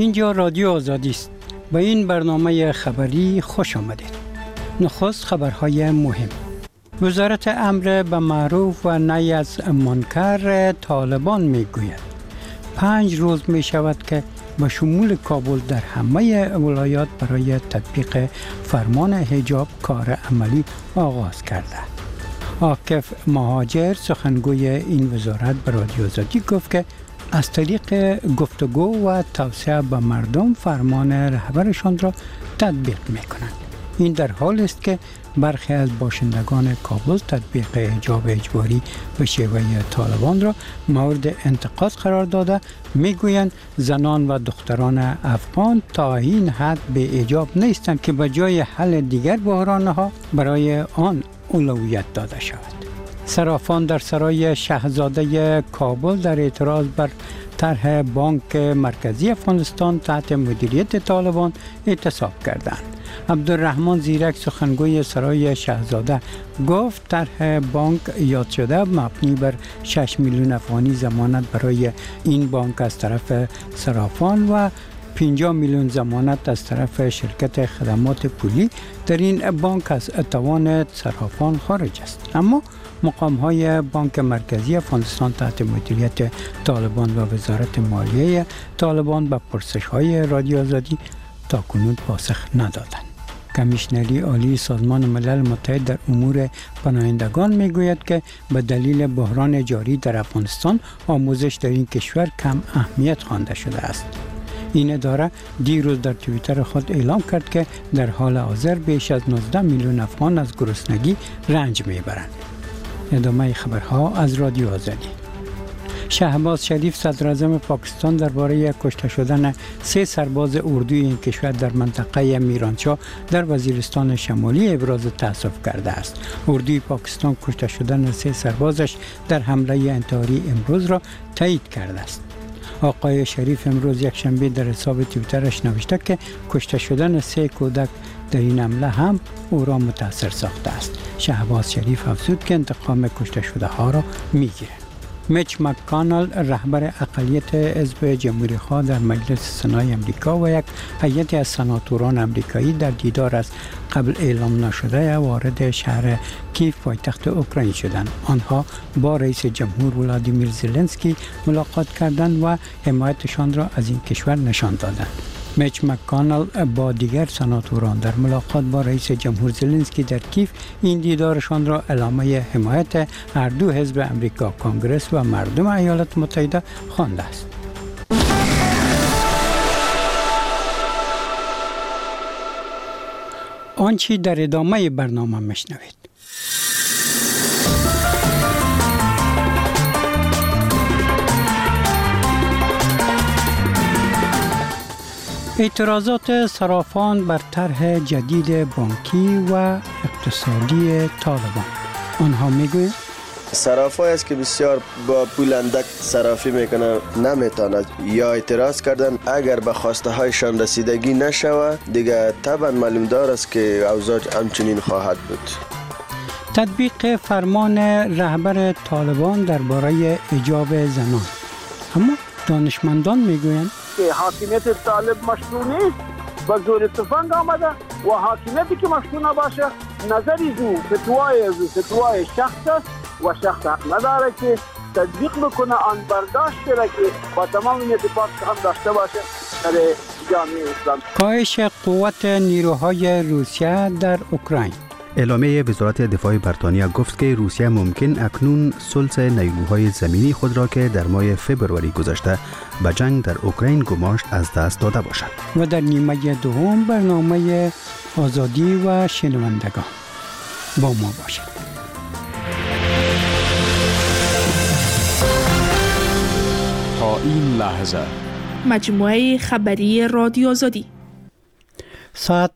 اینجا رادیو آزادی است. به این برنامه خبری خوش آمدید. نخست خبرهای مهم. وزارت امر به معروف و نهی از منکر طالبان میگوید 5 روز می شود که به شمول کابل در همه ولایات برای تطبیق فرمان حجاب کار عملی آغاز کرده. عاکف مهاجر سخنگوی این وزارت به رادیو آزادی گفت که از طریق گفتگو و توصیه به مردم فرمان رهبرشان را تطبیق می‌کنند. این در حالی است که برخی از باشندگان کابل تطبیق حجاب اجباری به شیوه طالبان را مورد انتقاد قرار داده میگویند زنان و دختران افغان تا این حد به حجاب نیستند که به جای حل دیگر بحرانها برای آن اولویت داده شود. صرافان در سرای شاهزاده کابل در اعتراض بر طرح بانک مرکزی افغانستان تحت مدیریت طالبان اعتصاب کردند. عبدالرحمن زیرک سخنگوی سرای شاهزاده گفت طرح بانک یاد شده مبنی بر 6 میلیون افغانی ضمانت برای این بانک از طرف صرافان و 50 میلیون ضمانت از طرف شرکت خدمات پولی در این بانک از توان صرافان خارج است. اما مقام‌های بانک مرکزی افغانستان تحت مدیریت طالبان و وزارت مالیه طالبان به پرسش‌های رادیو آزادی تاکنون پاسخ ندادند. کمیشنری عالی سازمان ملل متحد در امور پناهندگان میگوید که به دلیل بحران جاری در افغانستان آموزش در این کشور کم اهمیت خوانده شده است. این اداره دیروز در توییتر خود اعلام کرد که در حال حاضر بیش از 19 میلیون افغان از گرسنگی رنج میبرند. ادامه خبرها از رادیو آزادی. شهباز شریف صدر اعظم پاکستان درباره کشته شدن 3 سرباز اردوی این کشور در منطقه میرانشاه در وزیرستان شمالی ابراز تأسف کرده است. اردوی پاکستان کشته شدن 3 سربازش در حمله انتحاری امروز را تایید کرده است. آقای شریف امروز یک شنبه در حساب توییترش نوشته که کشته شدن 3 کودک در این حمله هم او را متاثر ساخته است. شهباز شریف افزود که انتقام کشته شده ها را میگیرد. میچ مک‌کانل رهبر اقلیت حزب جمهوری‌خواه در مجلس سنای امریکا و یک هیئت از سناتوران امریکایی در دیدار از قبل اعلام نشده وارد شهر کیف پایتخت اوکراین شدند. آنها با رئیس جمهور ولادیمیر زلنسکی ملاقات کردند و حمایتشان را از این کشور نشان دادند. میچ مک‌کانل با دیگر سناتوران در ملاقات با رئیس جمهور زلنسکی در کیف این دیدارشان را علامه حمایت هر دو حزب امریکا کنگرس و مردم ایالات متحده خوانده است. آنچه در ادامه برنامه میشنوید. اعتراضات صرافان بر طرح جدید بانکی و اقتصادی طالبان. آنها میگویند صرافایی است که بسیار با پول اندک صرافی میکنه نمیتواند یا اعتراض کردن اگر به خواسته هایشان رسیدگی نشود دیگه طبعا معلوم دار است که اوضاع همچنین خواهد بود. تطبیق فرمان رهبر طالبان درباره حجاب زنان. اما دانشمندان میگویند که حاکمیت طالب مشروع نیست، با زور تفنگ آمده و حاکمیتی که مشروع نباشه نظری فتوای شخص است و شخص حق نداره که تطبیق بکنه آن برداشت را که با تمام این اتفاق هم داشته باشه در جامعه اسلام. کاهش قوت نیروهای روسیه در اوکراین. اعلامیه وزارت دفاع بریتانیا گفت که روسیه ممکن اکنون ثلث نیروهای زمینی خود را که در ماه فوریه گذشته به جنگ در اوکراین گماشت از دست داده باشد. و در نیمه دوم برنامه آزادی و شنوندگان با ما باشد. تا این لحظه مجموعه خبری رادیو آزادی ساعت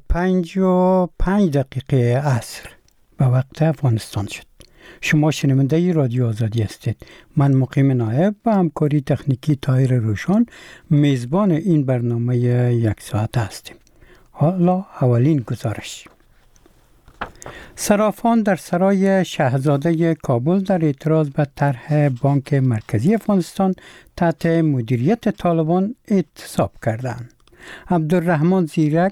5:05 عصر به وقت افغانستان شد. شما شنونده رادیو آزادی هستید. من مقیم نایب و همکاری تکنیکی طاهر روشان میزبان این برنامه یک ساعت هستیم. حالا اولین گزارش. صرافان در سرای شاهزاده کابل در اعتراض به طرح بانک مرکزی افغانستان تحت مدیریت طالبان اعتصاب کردند. عبدالرحمن زیرک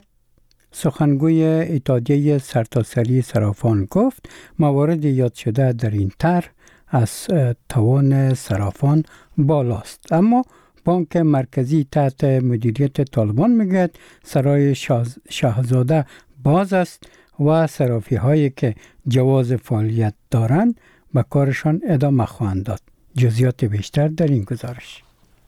سخنگوی اتحادیه سرتاسری صرافان گفت موارد یاد شده در این طرح از توان صرافان بالاست، اما بانک مرکزی تحت مدیریت طالبان میگوید سرای شاهزاده باز است و صرافی هایی که جواز فعالیت دارند به کارشان ادامه خواهند داد. جزئیات بیشتر در این گزارش.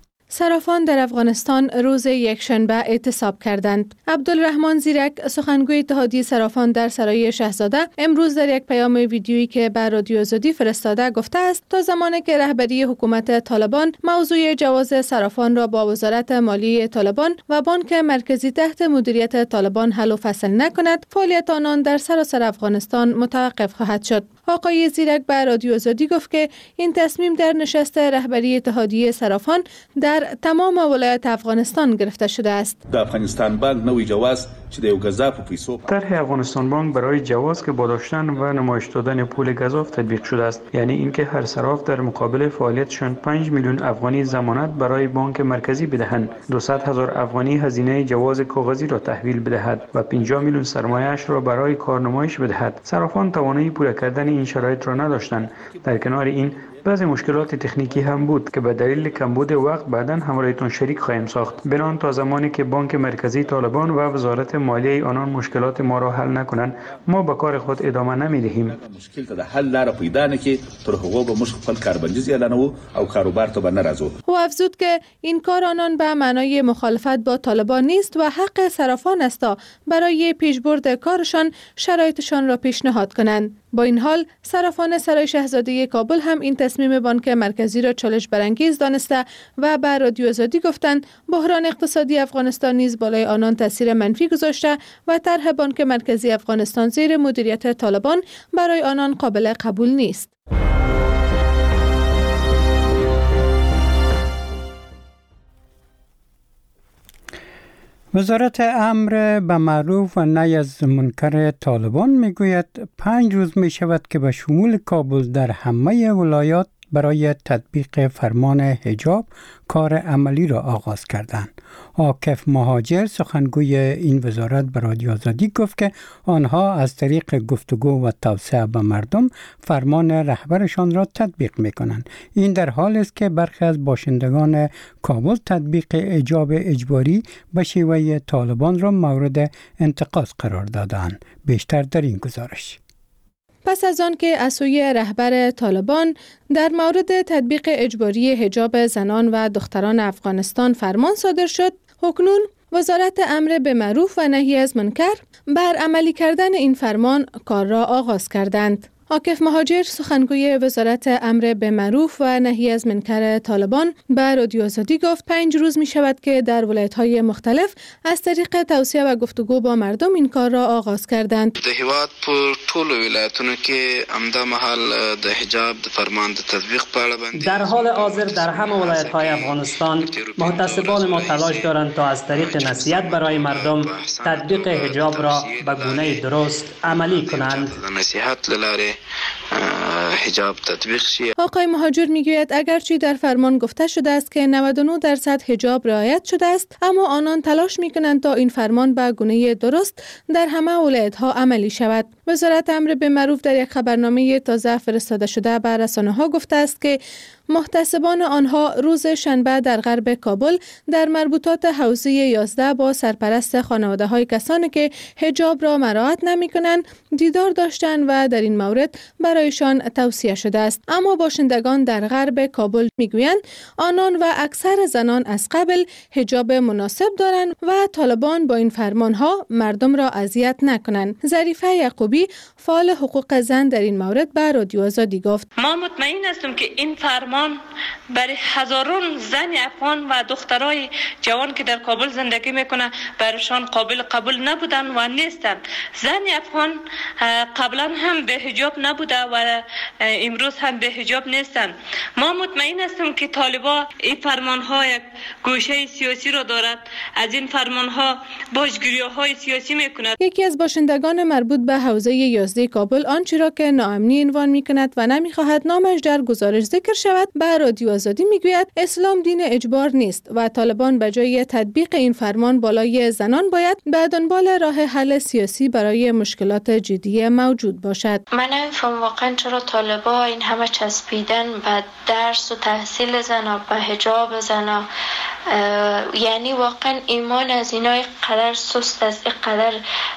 صرافان در افغانستان روز یکشنبه اعتصاب کردند. عبدالرحمن زیرک سخنگوی اتحادیه صرافان در سرای شاهزاده امروز در یک پیام ویدیویی که به رادیو آزادی فرستاده گفته است تا زمانی که رهبری حکومت طالبان موضوع جواز صرافان را با وزارت مالیه طالبان و بانک مرکزی تحت مدیریت طالبان حل و فصل نکند، فعالیت آنان در سراسر افغانستان متوقف خواهد شد. آقای زیرک به رادیو آزادی گفت که این تصمیم در نشست رهبری اتحادیه صرافان در تمام ولایت افغانستان گرفته شده است. در افغانستان بانک نوی جواز چې د یو غذا په پیسو طرح افغانستان بانک برای جواز که با داشتن و نمایش دادن پول گزاف تطبیق شده است، یعنی اینکه هر صراف در مقابل فعالیتشان 5 میلیون افغانی ضمانت برای بانک مرکزی بدهند، 200,000 افغانی هزینه جواز کاغذی را تحویل بدهد و 50 میلیون سرمایه‌اش را برای کارنمایش بدهد. صرافان توانایی پورا کردن این شرایط را نداشتند. در کنار این بعضی مشکلات تکنیکی هم بود که به دلیل کمبود وقت بعداً همراهتون شریک خواهیم ساخت. بنان تا زمانی که بانک مرکزی طالبان و وزارت مالیه آنان مشکلات ما را حل نکنند، ما به کار خود ادامه نمی‌دهیم. مشکل ته حل لاره پیدا نکړي تر هغه به موږ خپل کاربندیز اعلانوو او کاروبار ته نه راځو. او افزود که این کار آنان به معنای مخالفت با طالبان نیست و حق صرافان است تا برای پیشبرد کارشان شرایطشان را پیشنهاد کنند. با این حال صرافان سرای شاهزاده کابل هم این تصمیم بانک مرکزی را چالش برانگیز دانسته و به رادیو آزادی گفتند بحران اقتصادی افغانستان نیز بالای آنان تاثیر منفی گذاشته و طرح بانک مرکزی افغانستان زیر مدیریت طالبان برای آنان قابل قبول نیست. وزارت امر به معروف و نهی از منکر طالبان میگوید 5 روز می شود که به شمول کابل در همه ولایات برای تطبیق فرمان حجاب کار عملی را آغاز کردند. عاکف مهاجر سخنگوی این وزارت به رادیو آزادی گفت که آنها از طریق گفتگو و توصیه به مردم فرمان رهبرشان را تطبیق می‌کنند. این در حالی است که برخی از باشندگان کابل تطبیق حجاب اجباری به شیوه طالبان را مورد انتقاد قرار دادند. بیشتر در این گزارش. پس از آن که از سوی رهبر طالبان در مورد تطبیق اجباری حجاب زنان و دختران افغانستان فرمان صادر شد، اکنون وزارت امر به معروف و نهی از منکر بر عملی کردن این فرمان کار را آغاز کردند. عاکف مهاجر سخنگوی وزارت امر به معروف و نهی از منکر طالبان به رادیو آزادی گفت 5 روز می شود که در ولایت‌های مختلف از طریق توصیه و گفتگو با مردم این کار را آغاز کردند. د هیواد پر ټولو ولایتونو کې عمده محل د حجاب د فرمان د تطبیق په اړه باندې در حال حاضر در همه ولایت‌های افغانستان محتسبان ما تلاش دارند تا از طریق نصیحت برای مردم تطبیق حجاب را به گونه درست عملی کنند. نصیحت لاره حجاب تطبیق شد. آقای مهاجر میگوید اگرچه در فرمان گفته شده است که 99% حجاب رعایت شده است، اما آنان تلاش میکنند تا این فرمان به گونه درست در همه ولایت‌ها عملی شود. وزارت امر به معروف در یک خبرنامه تازه فرستاده شده به رسانه‌ها گفته است که محتسبان آنها روز شنبه در غرب کابل در مربوطات حوزه 11 با سرپرست خانواده‌های کسانی که حجاب را مراعات نمی‌کنند دیدار داشتند و در این مورد برایشان توصیه شده است. اما باشندگان در غرب کابل میگویند آنان و اکثر زنان از قبل حجاب مناسب دارند و طالبان با این فرمانها مردم را اذیت نکنند. ظریفه یعقوبی فعال حقوق زن در این مورد به رادیو آزادی گفت ما مطمئن هستیم که این فرمان برای هزاران زن افغان و دخترای جوان که در کابل زندگی میکنه برایشان قابل قبول نبودن و نیستند. زن افغان قبلا هم به حجاب نبوده و امروز هم به حجاب نیستند. ما مطمئن هستیم که طالبان این فرمان‌ها یک گوشه سیاسی را دارد، از این فرمان‌ها باجگیری‌های سیاسی می‌کند. یکی از باشندگان مربوط به حوزه 11 کابل آنچه را که ناامنی عنوان می‌کند و نمی‌خواهد نامش در گزارش ذکر شود به رادیو آزادی می‌گوید اسلام دین اجبار نیست و طالبان به جای تطبیق این فرمان بالای زنان باید به دنبال راه حل سیاسی برای مشکلات جدی موجود باشد. من نمی‌فهمم واقعا چرا طالبان این همه چسبیدن به درس و تحصیل زنا، به حجاب زنا. یعنی واقعا ایمان از اینا قدر سست است، قدر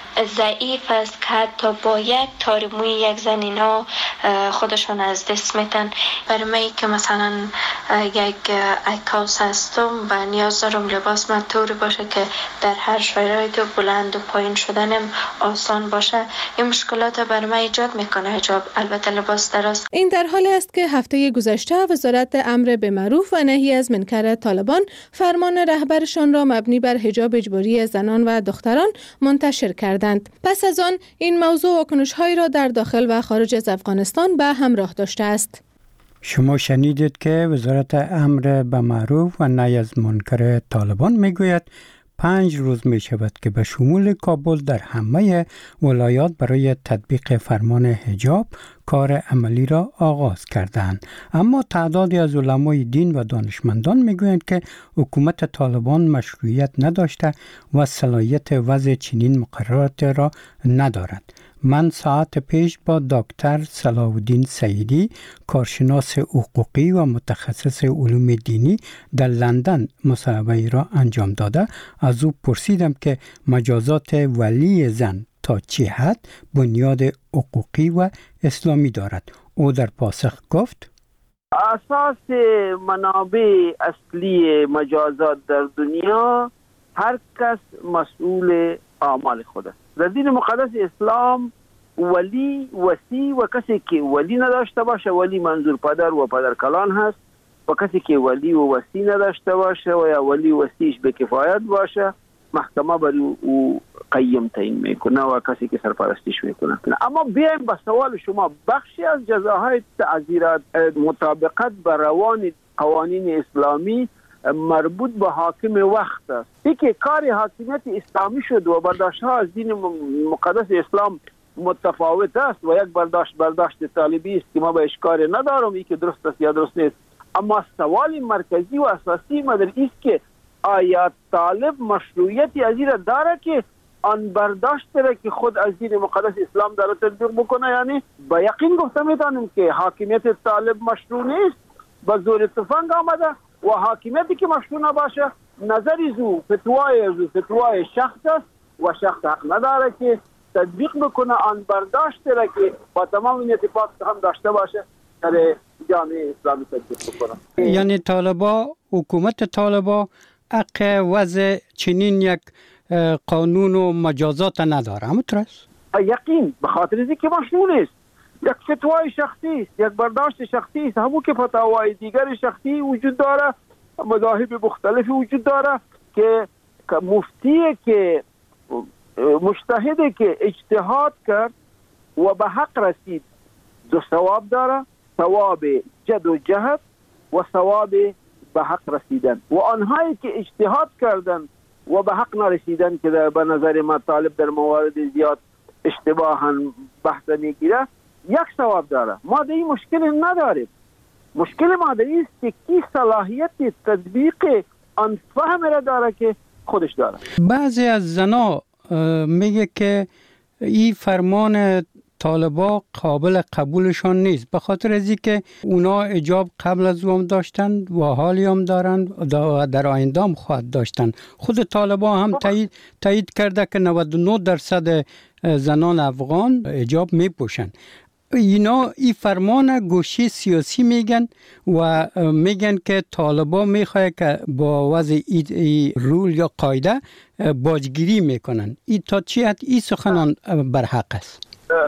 ضعیف است که حتی با یک تار موی یک زن اینا خودشان از دست میتن. برای من که مثلا یک عکاس هستم و نیاز دارم لباس من طوری باشه که در هر شرایط بلند و پایین شدنم آسان باشه، این مشکلات برای من ایجاد میکنه حجاب، البته لباس دراز. این در حالی است که هفته گذشته وزارت امر به معروف و نهی از منکر طالبان فرمان رهبرشان را مبنی بر حجاب اجباری زنان و دختران منتشر کردند. پس از آن این موضوع واکنش‌هایی را در داخل و خارج از افغانستان به همراه داشته است. شما شنیدید که وزارت امر به معروف و نهی از منکر طالبان میگوید 5 روز می شود که به شمول کابل در همه ولایات برای تطبیق فرمان حجاب کار عملی را آغاز کردند. اما تعدادی از علمای دین و دانشمندان میگویند که حکومت طالبان مشروعیت نداشته و صلاحیت وضع چنین مقررات را ندارد. من ساعت پیش با دکتر صلاح الدین سعیدی، کارشناس حقوقی و متخصص علوم دینی در لندن مصاحبه را انجام داده از او پرسیدم که مجازات ولی زن تا چه حد بنیاد حقوقی و اسلامی دارد. او در پاسخ گفت: اساس منابع اصلی مجازات در دنیا هر کس مسئول اعمال خود است. در دین مقدس اسلام ولی، وصی و کسی که ولی نداشته باشه، ولی منظور پدر و پدرکلان هست، و کسی که ولی و وصی نداشته باشه و یا ولی وصیش به کفایت باشه، محکمه برای او قیم تعیین میکنه و کسی که سرپرستیش میکنه. اما بیایم به سوال شما، بخشی از جزاهای تعزیرات مطابقت به روان قوانین اسلامی مربوط به حاکم وقت است. این که کار حاکمیت اسلامی شد و برداشت‌ها از دین مقدس اسلام متفاوت است و یک برداشت طالبی است که ما به اشکار ندارم این که درست است یا درست نیست. اما سوال مرکزی و اساسی ما در است که آیا طالب مشروعیتی از این داره که آن برداشت داره که خود از دین مقدس اسلام داره تطبیق بکنه؟ یعنی با یقین گفته میتونیم که حاکمیت طالب مشروع نیست، با زور تفنگ آمده و حاکمیتی که مشروع نباشه نظری زو فتوای شخص است و شخص حق نداره که تطبیق بکنه آن برداشت داره که با تمام این اتفاق هم داشته باشه در جامعه اسلامی تطبیق بکنه. یعنی حکومت طالبا حق وضع چنین یک قانون و مجازات نداره، همونطور است؟ یقین، به خاطر اینکه مشروع نیست، یک فتوای شخصی است، یک برداشت شخصی است، همون که فتاوای دیگر شخصی وجود داره، مذاهب مختلفی وجود داره که مفتی که مجتهد که اجتهاد کرد و به حق رسید دو ثواب داره، ثواب جد و جهد و ثواب به حق رسیدن، و آنهایی که اجتهاد کردن و به حق نرسیدن که به نظر ما طالب در موارد زیاد اشتباها بحث میگیره یک ثواب داره. ما در این مشکل نداریم. مشکل ما در این است که کی صلاحیت تطبیق آن فهم را داره که خودش داره. بعضی از زنا میگه که این فرمان طالبا قابل قبولشان نیست، به خاطر از اینکه اونا حجاب قبل از او هم داشتن و حالی هم دارن و در آینده هم خواهد داشتن. خود طالبا هم تایید کرده که 99% زنان افغان حجاب میپوشن. اینا این فرمان گوشه سیاسی میگن و میگن که طالبا میخواه که با وضع ای رول یا قاعده باجگیری میکنن. این تا چی حد این سخنان برحق است؟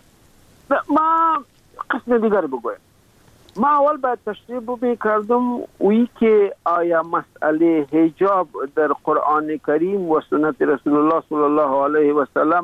ما قسم دیگر بگویم. ما اول باید تشریح بکردم وی که آیا مسئله حجاب در قرآن کریم و سنت رسول الله صلی الله علیه و سلم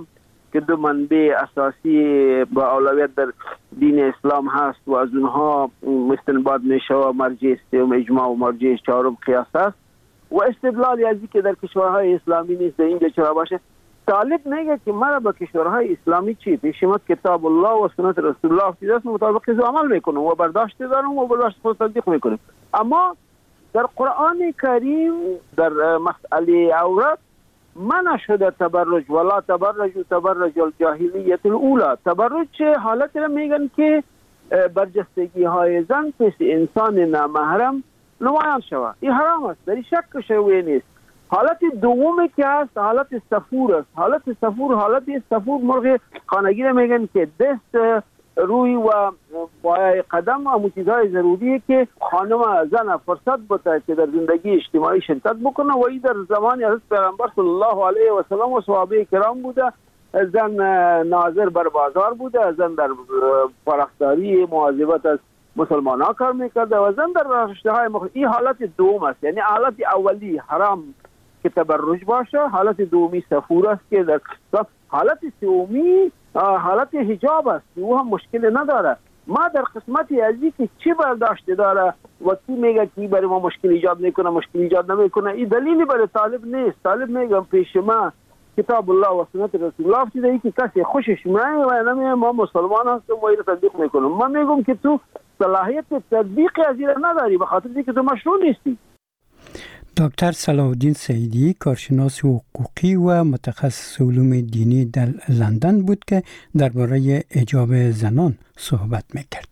که دو منبع اساسی با اولویت در دین اسلام هست و از اونها استنباط میشه و مرجع سوم اجماع و مرجع چهارم قیاس است و استدلال از که در کشورهای اسلامی نیست در اینجا چرا باشه. طالب میگه که ما با کشورهای اسلامی چی پیشمت کتاب الله و سنت رسول الله است مطابق از عمل میکنیم و برداشت داریم و برداشت خود تصدیق میکنیم. اما در قرآن کریم در مسئله عورت منع شده تبرج ولا تبرج الجاهلیت الاولى. تبرج چه حالت را میگن که برجستگی های زن پس انسان نامحرم نمایان شود. این حرام است، در شک شوی نیست. حالت دومی که هست حالت صفور است. حالت صفور مرغ خانگی را میگن که دست روی و پای قدم و چیزهای ضروریه که خانم زن فرصت بده که در زندگی اجتماعی شرکت بکنه و این در زمان حضرت پیغمبر صلی الله علیه و سلم و صحابه کرام بوده. زن ناظر بر بازار بوده، زن در پرستاری مواظبت از مسلمان ها کار میکرده و زن در رشته های این حالت دوم است. یعنی حالت اولی حرام که تبرج باشه، حالت دومی صفور است که در حالت سومی حالت حجاب است که او هم مشکل نداره. ما در قسمتی ازی که چی برداشت داره و کی میگه که برای ما مشکل ایجاد نمیکنه این دلیلی برای طالب نیست. طالب میگم پیش ما کتاب الله و سنت رسول الله چیزی که کسی خوشش میاد و نمیگه ما مسلمان هستیم و اینو تطبیق میکنیم. ما میگم که تو صلاحیت تطبیق از این نداری به خاطر اینکه تو مشروع نیستی. دکتر صلاح الدین سعیدی کارشناس حقوقی و متخصص علوم دینی در لندن بود که درباره حجاب زنان صحبت میکرد.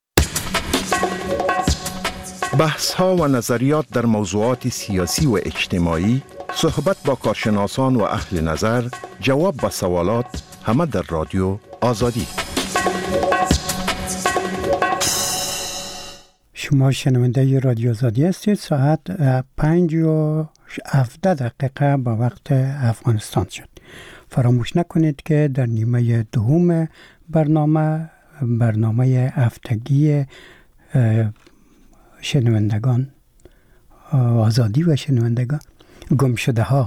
بحث ها و نظریات در موضوعات سیاسی و اجتماعی، صحبت با کارشناسان و اهل نظر، جواب به سوالات، همه در رادیو آزادی. شما شنونده رادیو آزادی هستید. ساعت 5:17 با وقت افغانستان شد. فراموش نکنید که در نیمه دوم برنامه هفتگی شنوندگان آزادی و شنوندگان گمشده ها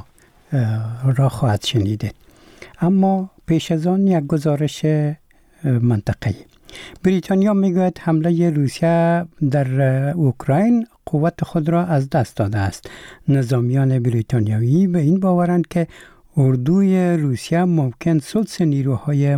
را خواهد شنیدید. اما پیش از آن یک گزارش منطقه‌ای. بریتانیا میگوید حمله روسیه در اوکراین قوت خود را از دست داده است. نظامیان بریتانیایی به این باورند که اردوی روسیه ممکن ثلث نیروهای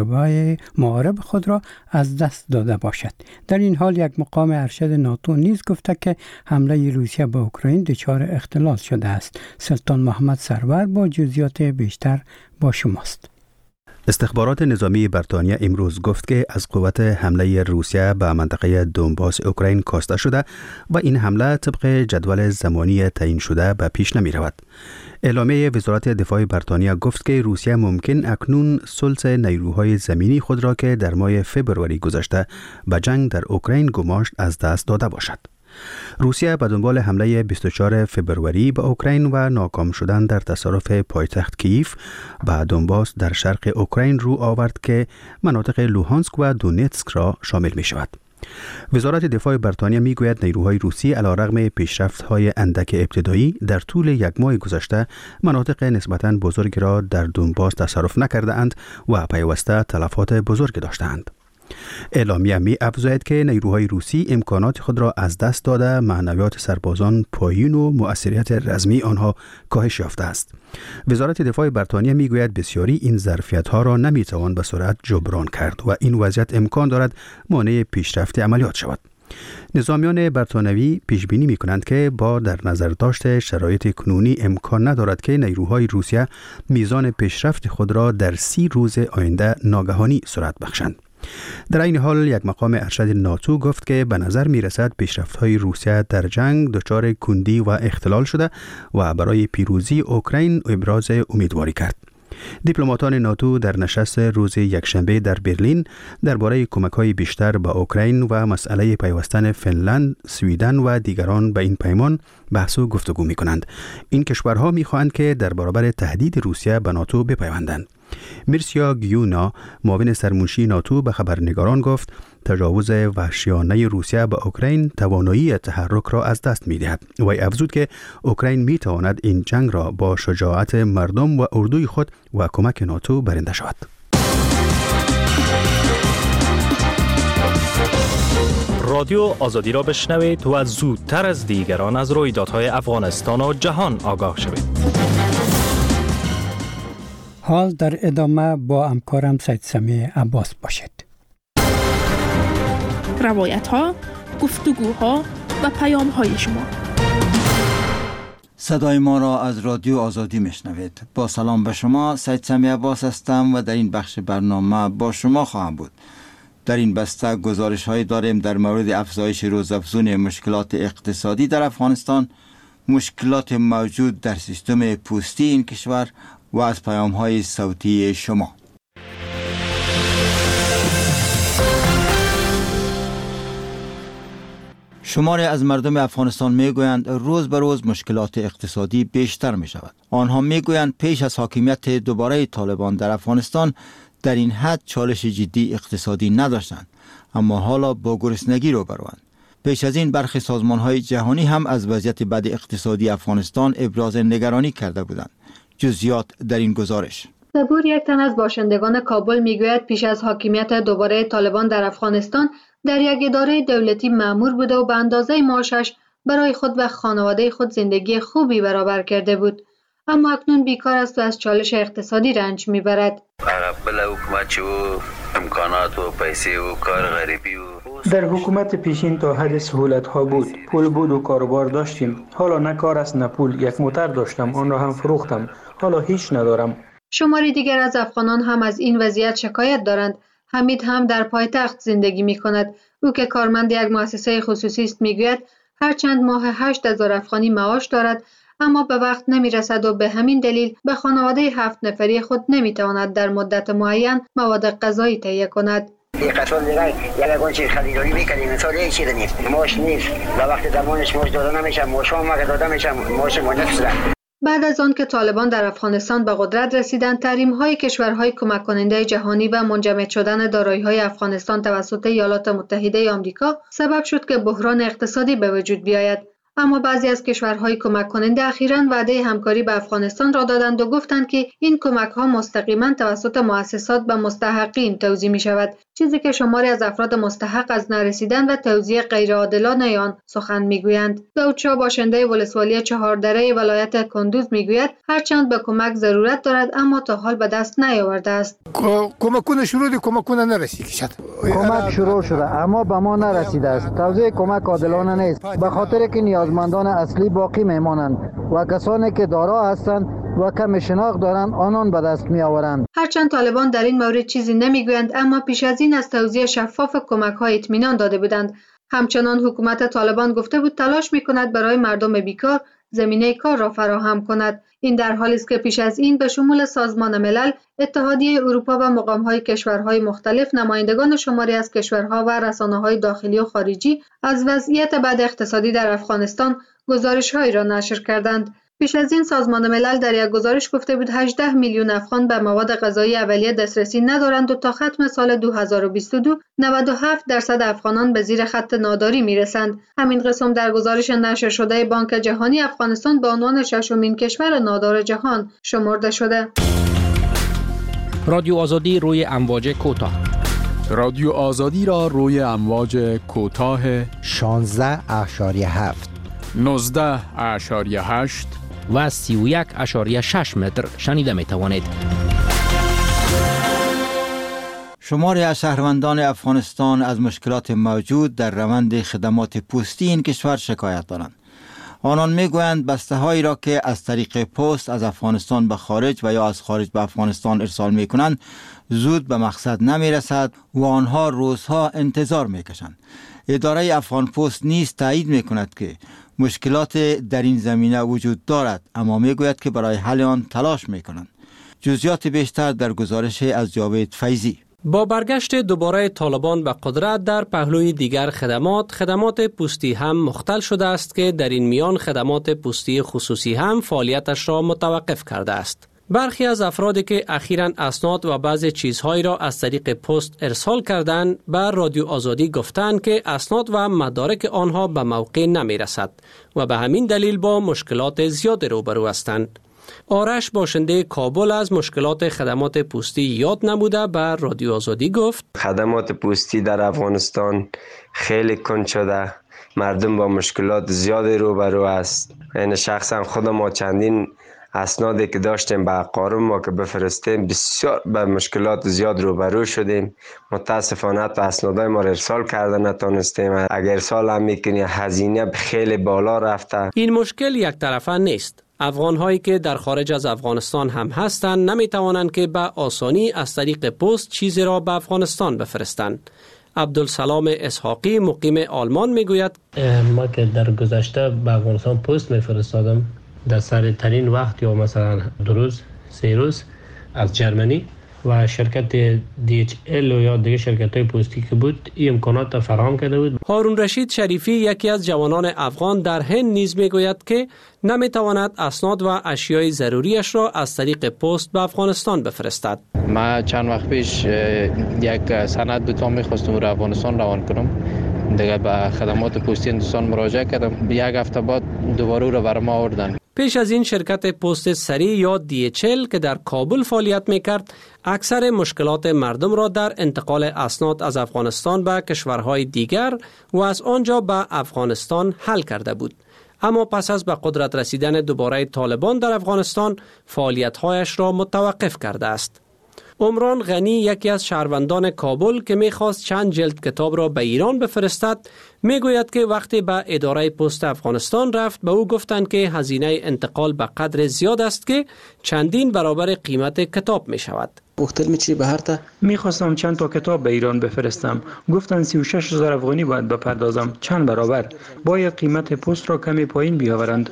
معارب خود را از دست داده باشد. در این حال یک مقام ارشد ناتو نیز گفته که حمله روسیه به اوکراین دچار اختلال شده است. سلطان محمد سرور با جزئیات بیشتر با شماست. استخبارات نظامی بریتانیا امروز گفت که از قوت حمله روسیه به منطقه دونباس اوکراین کاسته شده و این حمله طبق جدول زمانی تعیین شده به پیش نمی رود. اعلامیه وزارت دفاع بریتانیا گفت که روسیه ممکن اکنون ثلث نیروهای زمینی خود را که در ماه فبروری گذشته به جنگ در اوکراین گماشت از دست داده باشد. روسیه به دنبال حمله 24 فبروری به اوکراین و ناکام شدن در تصرف پایتخت کییف به دونباس در شرق اوکراین رو آورد که مناطق لوهانسک و دونتسک را شامل می شود. وزارت دفاع بریتانیا می گوید نیروهای روسی علیرغم پیشرفت‌های اندک ابتدایی در طول یک ماه گذشته مناطق نسبتاً بزرگی را در دونباس تصرف نکرده اند و پیوسته تلفات بزرگ داشتند. اعلامیه می افزاید که نیروهای روسی امکانات خود را از دست داده، معنویات سربازان پایین و مؤثریت رزمی آنها کاهش یافته است. وزارت دفاع بریتانیا می گوید بسیاری این ظرفیت ها را نمی توان به سرعت جبران کرد و این وضعیت امکان دارد مانع پیشرفت عملیات شود. نظامیان بریتانیایی پیش بینی می کنند که با در نظر داشت شرایط کنونی امکان ندارد که نیروهای روسیه میزان پیشرفت خود را در 30 روز آینده ناگهانی سرعت بخشند. در این حال یک مقام ارشد ناتو گفت که به نظر می رسد پیشرفت‌های روسیه در جنگ دچار کندی و اختلال شده و برای پیروزی اوکراین ابراز امیدواری کرد. دیپلماتان ناتو در نشست روز یکشنبه در برلین درباره کمک‌های بیشتر به اوکراین و مسئله پیوستن فنلند، سویدن و دیگران به این پیمان بحث و گفتگو می‌کنند. این کشورها می‌خواهند که در برابر تهدید روسیه به ناتو بپیوندند. میرسیا گیونا معاون سرمنشی ناتو به خبرنگاران گفت تجاوز وحشیانه روسیه به اوکراین توانایی تحرک را از دست می‌دهد. وی افزود که اوکراین می‌تواند این جنگ را با شجاعت مردم و اردوی خود و کمک ناتو برنده شود. رادیو آزادی را بشنوید و زودتر از دیگران از رویدادهای افغانستان و جهان آگاه شوید. حال در ادامه با همکارم سید سمیع عباس باشید. روایت ها، گفتگوها و پیام های شما. صدای ما را از رادیو آزادی میشنوید. با سلام به شما، سید سمیع عباس هستم و در این بخش برنامه با شما خواهم بود. در این بسته گزارش هایی داریم در مورد افزایش روزافزون مشکلات اقتصادی در افغانستان، مشکلات موجود در سیستم پوستی این کشور و از پیام های صوتی شما. شماری از مردم افغانستان میگویند روز به روز مشکلات اقتصادی بیشتر می شود. آنها میگویند پیش از حاکمیت دوباره طالبان در افغانستان در این حد چالش جدی اقتصادی نداشتند، اما حالا با گرسنگی روبروند. پیش از این برخی سازمان‌های جهانی هم از وضعیت بد اقتصادی افغانستان ابراز نگرانی کرده بودند. جزئیات در این گزارش. صبور یک تن از باشندگان کابل میگوید پیش از حاکمیت دوباره طالبان در افغانستان در یک اداره دولتی مأمور بوده و به اندازه معاشش برای خود و خانواده خود زندگی خوبی برابر کرده بود، اما اکنون بیکار است و از چالش اقتصادی رنج میبرد. در حکومت پیشین تا حد سهولت ها بود، پول بود و کاروبار داشتیم. حالا نه کار است نه پول. یک موتر داشتم، آن را هم فروختم. حالا هیچ ندارم. شماری دیگر از افغانان هم از این وضعیت شکایت دارند. حمید هم در پایتخت زندگی می کند. او که کارمند یک مؤسسه خصوصی است میگوید هر چند ماه 8,000 افغانی معاش دارد، اما به وقت نمی رسد و به همین دلیل به خانواده 7 نفری خود نمی تواند در مدت معین مواد غذایی تهیه کند. قطار دیگر یک گونچه خریداری میکنیم، مثال یک چیز نیست، معاش نیست و وقتی درمانش معاش داده نمیشه، معاش هم وقت داده میشه، معاش نمیشه. بعد از آن که طالبان در افغانستان به قدرت رسیدند، تحریم‌های کشورهای کمک کننده جهانی و منجمد شدن دارایی‌های افغانستان توسط ایالات متحده آمریکا سبب شد که بحران اقتصادی به وجود بیاید. اما بعضی از کشورهای کمک کننده اخیراً وعده همکاری به افغانستان را دادند و گفتند که این کمک‌ها مستقیما توسط مؤسسات به مستحقین توزیع می‌شود، چیزی که شماری از افراد مستحق از نرسیدن و توزیع غیرعادلانه آن سخن می‌گویند. داود شاه باشنده ولسوالی چهاردره ولایت کندوز می‌گوید هرچند به کمک ضرورت دارد اما تا حال به دست نیاورده است. کمکونه شروع دی کمکونه نرسید. کمک شروع شده اما به ما نرسیده است. توزیع کمک عادلانه نیست، به خاطر که نیازمندان اصلی باقی میمانند و کسانی که دارا هستند و کم شناخت دارند آنان به دست می آورند. هرچند طالبان در این مورد چیزی نمیگویند، اما پیش از این از توزیع شفاف کمک‌ها اطمینان داده بودند. همچنان حکومت طالبان گفته بود تلاش می‌کند برای مردم بیکار زمینه کار را فراهم کند. این در حالی است که پیش از این به شمول سازمان ملل، اتحادیه اروپا و مقام‌های کشورهای مختلف نمایندگان شماری از کشورها و رسانه‌های داخلی و خارجی از وضعیت بد اقتصادی در افغانستان گزارش‌هایی را نشر کردند. پیش از این سازمان ملل در یک گزارش گفته بود 18 میلیون افغان به مواد غذایی اولیه دسترسی ندارند و تا ختم سال 2022 97% افغانان به زیر خط ناداری میرسند. همین قسم در گزارش نشر شده بانک جهانی افغانستان به عنوان 6مین کشور نادار جهان شمرده شده. رادیو آزادی روی امواج کوتاه. رادیو آزادی را روی امواج کوتاه 16.7 19.8 و 31.6 متر شنیده می توانید. شماری از شهروندان افغانستان از مشکلات موجود در روند خدمات پستی این کشور شکایت دارند. آنان میگویند بسته هایی را که از طریق پست از افغانستان به خارج و یا از خارج به افغانستان ارسال می کنند زود به مقصد نمی رسد و آنها روزها انتظار می کشند. اداره افغان پست نیز تایید می کند که مشکلات در این زمینه وجود دارد، اما می گوید که برای حل آن تلاش می کنند. جزئیات بیشتر در گزارش از جاوید فیضی. با برگشت دوباره طالبان به قدرت در پهلوی دیگر خدمات پستی هم مختل شده است که در این میان خدمات پستی خصوصی هم فعالیتش را متوقف کرده است. برخی از افرادی که اخیراً اسناد و بعضی چیزهایی را از طریق پست ارسال کردند به رادیو آزادی گفتند که اسناد و مدارک آنها به موقع نمی رسد و به همین دلیل با مشکلات زیاد روبرو هستند. آرش باشنده کابل از مشکلات خدمات پستی یاد نموده به رادیو آزادی گفت خدمات پستی در افغانستان خیلی کند شده، مردم با مشکلات زیادی روبرو است. یعنی شخصا خود ما چندین اسنادی که داشتیم به اقارب ما که بفرستیم بسیار به مشکلات زیاد روبرو شدیم. متاسفانه اسنادای ما ارسال کرده نتونستیم، اگر ارسال هم میکنی هزینه خیلی بالا رفته. این مشکل یک طرفه نیست. افغان هایی که در خارج از افغانستان هم هستند نمی توانند که به آسانی از طریق پست چیزی را به افغانستان بفرستند. عبدالسلام اسحاقی مقیم آلمان میگوید ما که در گذشته به افغانستان پست میفرستادم در سریعترین وقت یا مثلا 2 روز 3 روز از جرمنی و شرکت DHL یا دیگه شرکت‌های پستی که بود این امکانات فراهم کرده بود. هارون رشید شریفی یکی از جوانان افغان در هند نیز میگوید که نمیتواند اسناد و اشیای ضروریش را از طریق پست به افغانستان بفرستد. ما چند وقت پیش یک سند بود می‌خواستم رو افغانستان روان کنم. دیگه به خدمات پستی هندوستان مراجعه کردم. یک هفته بعد دوباره رو برام آوردن. پیش از این شرکت پست سریع یا DHL که در کابل فعالیت میکرد اکثر مشکلات مردم را در انتقال اسناد از افغانستان به کشورهای دیگر و از آنجا به افغانستان حل کرده بود. اما پس از به قدرت رسیدن دوباره طالبان در افغانستان فعالیت‌هایش را متوقف کرده است. عمران غنی یکی از شهروندان کابل که میخواست چند جلد کتاب را به ایران بفرستد میگوید که وقتی به اداره پست افغانستان رفت به او گفتند که هزینه انتقال به قدر زیاد است که چندین برابر قیمت کتاب می شود. میخواستم چند تا کتاب به ایران بفرستم. گفتن 36,000 افغانی باید بپردازم. چند برابر؟ باید قیمت پست را کمی پایین بیاورند.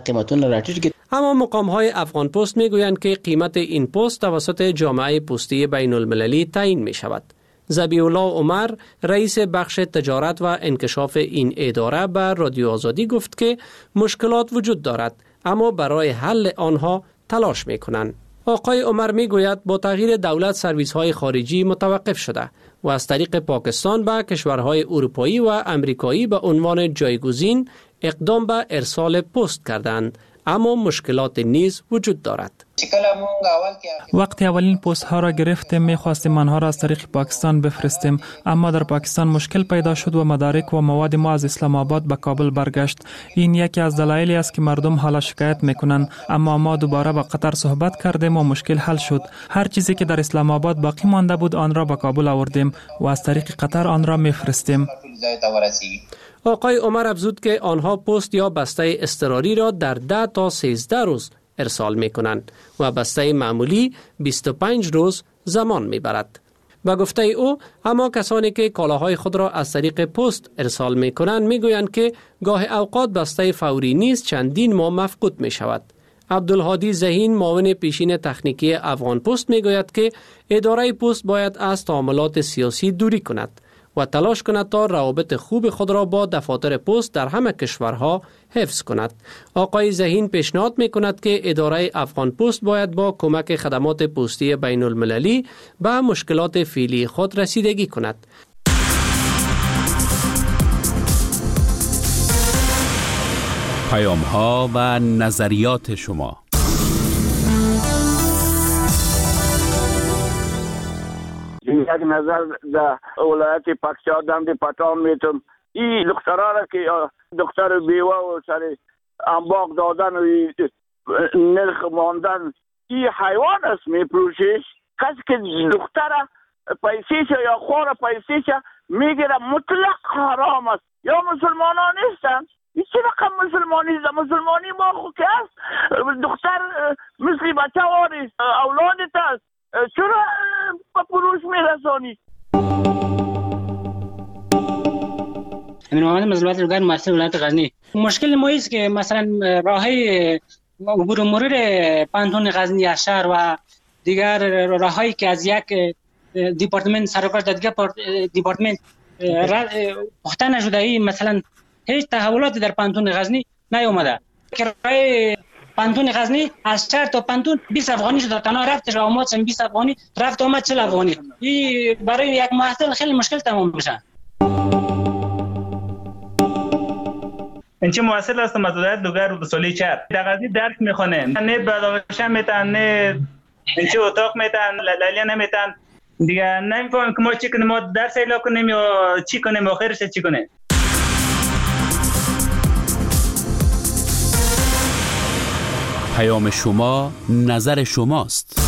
اما مقام‌های افغان پست میگویند که قیمت این پست توسط جامعه پستی بین المللی تعیین می شود. ذبیح الله عمر رئیس بخش تجارت و انکشاف این اداره به رادیو آزادی گفت که مشکلات وجود دارد اما برای حل آنها تلاش می‌کنند. آقای عمر میگوید با تغییر دولت سرویس‌های خارجی متوقف شده و از طریق پاکستان به کشورهای اروپایی و امریکایی به عنوان جایگزین اقدام به ارسال پست کردند، اما مشکلات نیز وجود دارد. وقتی اولین پست ها را گرفتیم میخواستیم آنها را از طریق پاکستان بفرستیم، اما در پاکستان مشکل پیدا شد و مدارک و مواد ما از اسلام آباد به کابل برگشت. این یکی از دلایلی است که مردم حالا شکایت میکنند، اما ما دوباره با قطر صحبت کردیم و مشکل حل شد. هر چیزی که در اسلام آباد باقی مانده بود آن را به کابل آوردیم و از طریق قطر آن را میفرستیم. آقای عمر افزود که آنها پست یا بسته اضطراری را در 10 تا 13 روز ارسال می کنند و بسته معمولی 25 روز زمان می برد. به گفته او اما کسانی که کالاهای خود را از طریق پست ارسال می کنند می گویند که گاه اوقات بسته فوری نیز چندین ماه مفقود می شود. عبدالهادی ذهین معاون پیشین تکنیکی افغان پست می گوید که اداره پست باید از تعاملات سیاسی دوری کند و تلاش کند تا روابط خوب خود را با دفاتر پست در همه کشورها حفظ کند. آقای ذهین پیشنهاد می کند که اداره افغان پست باید با کمک خدمات پستی بین المللی به مشکلات فعلی خود رسیدگی کند. پیام‌ها و نظریات شما. یک نظر در ولایت پاکستان دی پتام میتم این دخترها را که دختر بیوه و سر انباق دادن و نرخ ماندن این حیوان است میپروشش. کسی که دختر پیسیش یا خور پیسیش میگیره مطلق حرام است. یا مسلمانان نیستن. این چه رقم مسلمانی است؟ مسلمانی ما خود که است دختر مثل بچه واری اولادت است، چرا با پروش میرسانی؟ امین محمد مزلوات رگان مسئول ولایت غزنی. مشکل ما است که مثلا راههای عبور و مرور پانتون غزنی از شهر و دیگر راههایی که از یک دیپارتمنت سرکار دیگر دیپارتمنت پخته نشده، مثلا هیچ تحولاتی در پانتون غزنی نیامده. کرایه پانتون غزنی از شهر تا پانتون 20 افغانی شد، تنها رفتش و آمد 20 افغانی رفت آمد 40 افغانی. این برای یک محصل خیلی مشکل تمام میشه. این چه محصل است مسئولیت دوگر و سالی چر در غزنی درک میخونه نه بداوشن میتن نه این چه اتاق میتن لیلی نمیتن دیگه نمیفهمم که ما چی کنیم، ما درس اعلام کنیم یا چی کنیم آخرش چی کنیم. پیام شما نظر شماست.